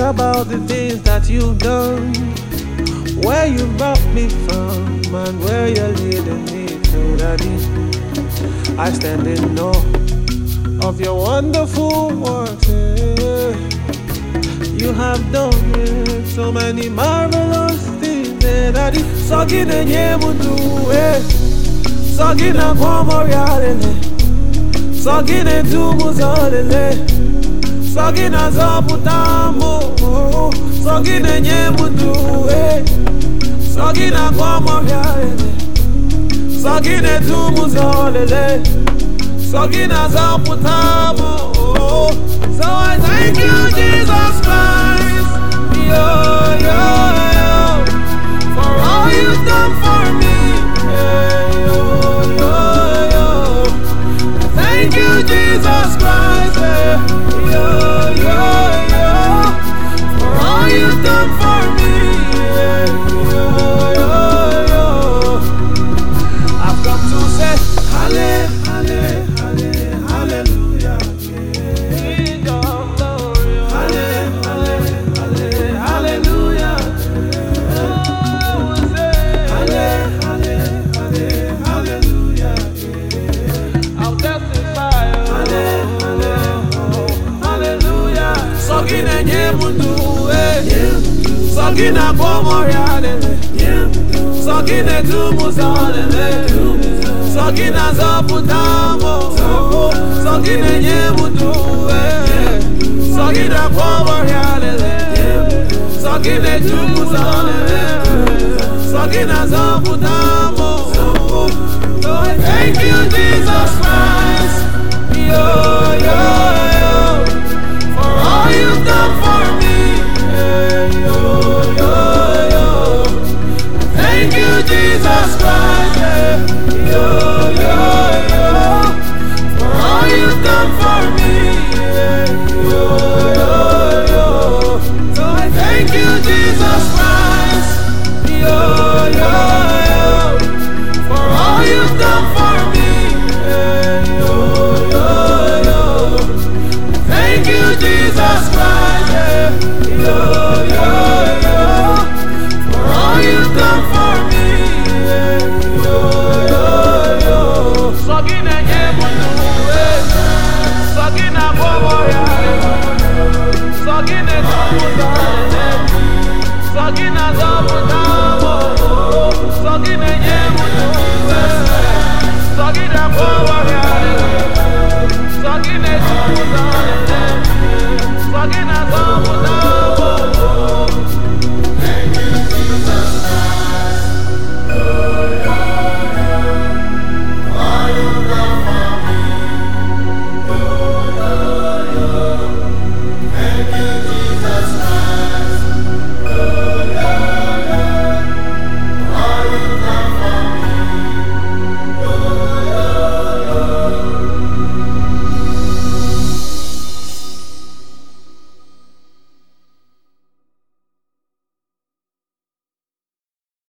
about the things that you've done, where you brought me from, and where you're leading me to, Daddy. I stand in awe of your wonderful works. You have done so many marvelous things, Daddy. Sogina nyemundu, Sogina kwamorialele, Sogina tumuzalele, Sogina zaputamo, Sogina nyemundu, Sogina kwamorialele, Sogina tumuzalele, Sogina zaputamo. So I thank you, Jesus Christ, for all you've done for me. Thank you, Jesus Christ, for all you've done for me. I've come to say, hallelujah. Sogina nyemundu, Sogina kwamorialele, Sogina tumuzalele, Sogina zaputamo, Sogina nyemundu, Sogina kwamorialele, Sogina tumuzalele, Sogina zaputamo. So I thank you, Jesus Christ, for all you've done for me. Thank you, Jesus Christ, for all you've done for me. So I thank you, Jesus Christ, for all you've done for me. Thank you, Jesus Christ, for all you've done for me. Sogina nyemundu, Sogina kwamorialele, Sogina tumuzalele, Sogina zaputamo, Sogina nyemundu, Sogina kwamorialele, Sogina tumuzalele, Sogina zaputamo.